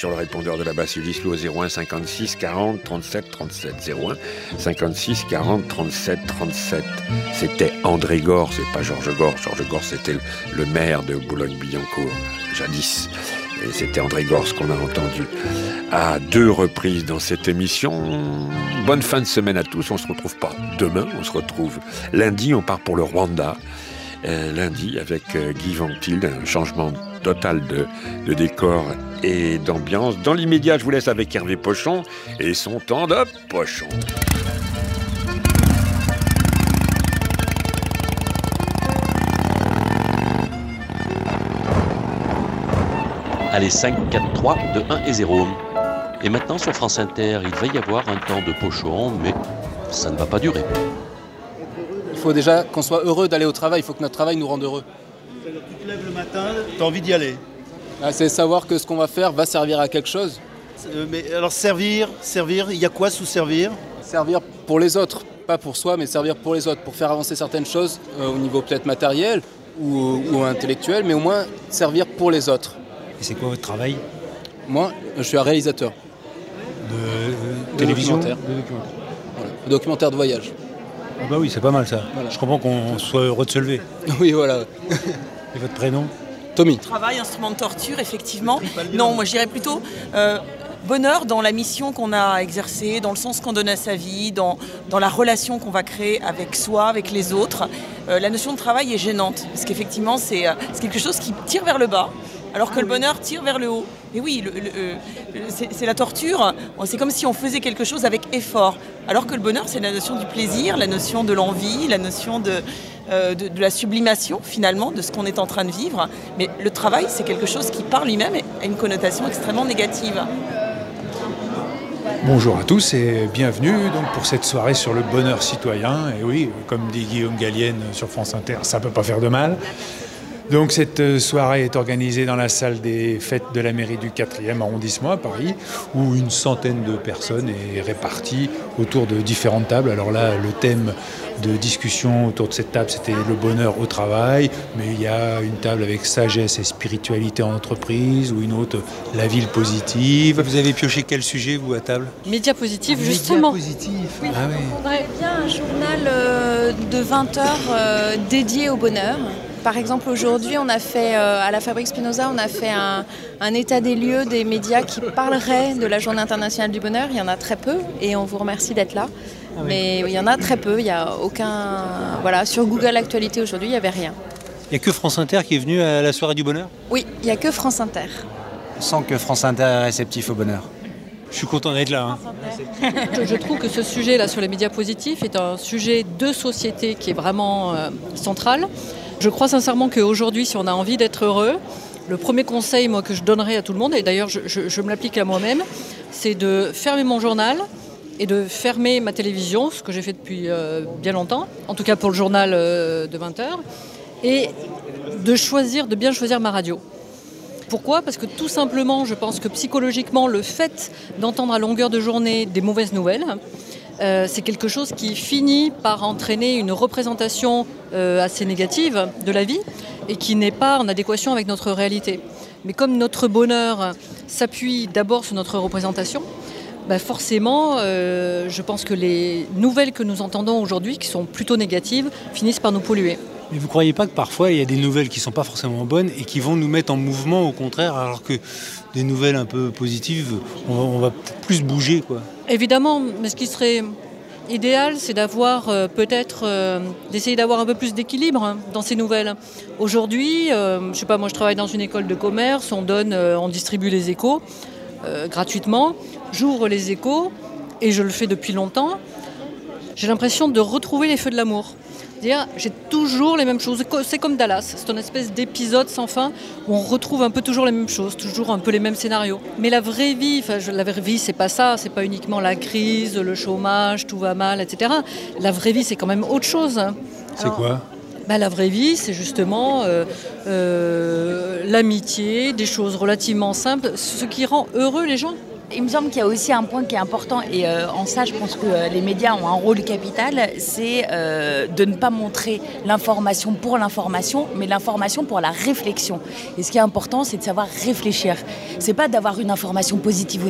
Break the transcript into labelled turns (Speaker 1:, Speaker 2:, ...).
Speaker 1: sur le répondeur de la Basilislo au 01 56 40 37 37. 01 56 40 37 37. C'était André Gors, c'est pas Georges Gors. Georges Gors, c'était le maire de Boulogne-Billancourt, jadis. Et c'était André Gors qu'on a entendu à 2 reprises dans cette émission. Bonne fin de semaine à tous. On se retrouve pas demain, on se retrouve lundi. On part pour le Rwanda. Lundi avec Guy Ventil, un changement total de décor et d'ambiance. Dans l'immédiat, je vous laisse avec Hervé Pochon et son temps de pochon.
Speaker 2: Allez, 5, 4, 3, 2, 1 et 0. Et maintenant, sur France Inter, il va y avoir un temps de pochon, mais ça ne va pas durer.
Speaker 3: Il faut déjà qu'on soit heureux d'aller au travail, il faut que notre travail nous rende heureux.
Speaker 4: C'est-à-dire que tu te lèves le matin, tu as envie d'y aller.
Speaker 3: C'est savoir que ce qu'on va faire va servir à quelque chose.
Speaker 4: Mais alors servir, il y a quoi sous servir ?
Speaker 3: Servir pour les autres, pas pour soi, mais servir pour les autres, pour faire avancer certaines choses au niveau peut-être matériel ou intellectuel, mais au moins servir pour les autres.
Speaker 5: Et c'est quoi votre travail ?
Speaker 3: Moi, je suis un réalisateur.
Speaker 5: De télévision ?
Speaker 3: Documentaire. Voilà. Documentaire de voyage.
Speaker 5: Ah bah oui, c'est pas mal ça.
Speaker 3: Voilà.
Speaker 5: Je comprends qu'on soit heureux de se lever.
Speaker 3: Oui, voilà.
Speaker 5: Et votre prénom ?
Speaker 3: Tommy.
Speaker 6: Travail, instrument de torture, effectivement. Non, moi je dirais plutôt bonheur dans la mission qu'on a exercée, dans le sens qu'on donne à sa vie, dans la relation qu'on va créer avec soi, avec les autres. La notion de travail est gênante, parce qu'effectivement c'est quelque chose qui tire vers le bas, alors que le bonheur tire vers le haut. Et oui, c'est la torture, c'est comme si on faisait quelque chose avec effort, alors que le bonheur c'est la notion du plaisir, la notion de l'envie, la notion de la sublimation finalement de ce qu'on est en train de vivre. Mais le travail c'est quelque chose qui par lui-même a une connotation extrêmement négative.
Speaker 5: Bonjour à tous et bienvenue donc pour cette soirée sur le bonheur citoyen. Et oui, comme dit Guillaume Gallienne sur France Inter, ça peut pas faire de mal. Donc cette soirée est organisée dans la salle des fêtes de la mairie du 4e arrondissement à Paris, où une centaine de personnes est répartie autour de différentes tables. Alors là, le thème de discussion autour de cette table, c'était le bonheur au travail, mais il y a une table avec sagesse et spiritualité en entreprise, ou une autre, la ville positive. Vous avez pioché quel sujet, vous, à table ?
Speaker 7: Médias positifs, justement.
Speaker 5: Médias positifs,
Speaker 7: oui.
Speaker 5: Ah oui.
Speaker 7: On voudrait bien un journal de 20 heures dédié au bonheur. Par exemple, aujourd'hui, on a fait, à la Fabrique Spinoza, on a fait un état des lieux des médias qui parleraient de la Journée internationale du bonheur. Il y en a très peu et on vous remercie d'être là. Ah oui. Mais il y en a très peu, il n'y a aucun... Voilà, sur Google Actualité aujourd'hui, il n'y avait rien.
Speaker 5: Il n'y a que France Inter qui est venu à la soirée du bonheur ?
Speaker 7: Oui, il n'y a que France Inter.
Speaker 8: Sans que France Inter est réceptif au bonheur.
Speaker 5: Je suis content d'être là.
Speaker 9: Je trouve que ce sujet-là sur les médias positifs est un sujet de société qui est vraiment central. Je crois sincèrement qu'aujourd'hui, si on a envie d'être heureux, le premier conseil moi, que je donnerais à tout le monde, et d'ailleurs je me l'applique à moi-même, c'est de fermer mon journal et de fermer ma télévision, ce que j'ai fait depuis bien longtemps, en tout cas pour le journal de 20h, et de bien choisir ma radio. Pourquoi ? Parce que tout simplement, je pense que psychologiquement, le fait d'entendre à longueur de journée des mauvaises nouvelles, c'est quelque chose qui finit par entraîner une représentation assez négative de la vie et qui n'est pas en adéquation avec notre réalité. Mais comme notre bonheur s'appuie d'abord sur notre représentation, forcément, je pense que les nouvelles que nous entendons aujourd'hui, qui sont plutôt négatives, finissent par nous polluer.
Speaker 5: Mais vous ne croyez pas que parfois il y a des nouvelles qui ne sont pas forcément bonnes et qui vont nous mettre en mouvement au contraire, alors que des nouvelles un peu positives, on va plus bouger, quoi. Évidemment,
Speaker 9: mais ce qui serait idéal, c'est d'avoir d'essayer d'avoir un peu plus d'équilibre dans ces nouvelles. Aujourd'hui, moi je travaille dans une école de commerce, on distribue les échos gratuitement. J'ouvre les échos et je le fais depuis longtemps. J'ai l'impression de retrouver les feux de l'amour. C'est-à-dire, j'ai toujours les mêmes choses. C'est comme Dallas, c'est une espèce d'épisode sans fin où on retrouve un peu toujours les mêmes choses, toujours un peu les mêmes scénarios. Mais la vraie vie, c'est pas ça, c'est pas uniquement la crise, le chômage, tout va mal, etc. La vraie vie, c'est quand même autre chose.
Speaker 5: C'est quoi ?
Speaker 9: La vraie vie, c'est justement l'amitié, des choses relativement simples, ce qui rend heureux les gens.
Speaker 10: Il me semble qu'il y a aussi un point qui est important et en ça je pense que les médias ont un rôle capital, c'est de ne pas montrer l'information pour l'information, mais l'information pour la réflexion. Et ce qui est important, c'est de savoir réfléchir. C'est pas d'avoir une information positive ou